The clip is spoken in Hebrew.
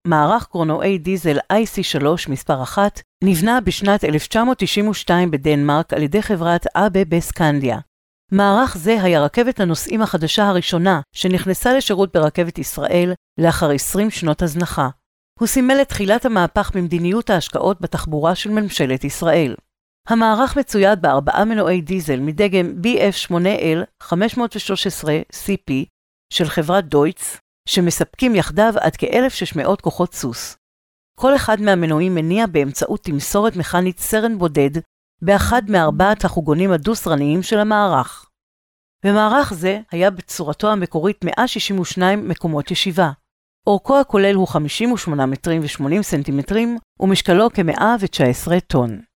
מערך קרונועי דיזל IC3 מספר 1, נבנה בשנת 1992 בדנמרק על ידי חברת אבה בסקנדיה. מערך זה היה רכבת הנוסעים החדשה הראשונה שנכנסה לשירות ברכבת ישראל לאחר 20 שנות הזנחה. הוא סימל את תחילת המהפך במדיניות ההשקעות בתחבורה של ממשלת ישראל. המערך מצויד ב4 מנועי דיזל מדגם BF8L 513CP של חברת דויטש, שמספקים יחדיו עד כ-1,600 כוחות סוס. כל אחד מהמנועים מניע באמצעות תמסורת מכנית סרן בודד באחד מארבעת החוגונים הדו-סרניים של המערך. במערך זה היה בצורתו המקורית 162 מקומות ישיבה. אורכו הכולל הוא 58 מטרים ו80 סנטימטרים ומשקלו כ-119 טון.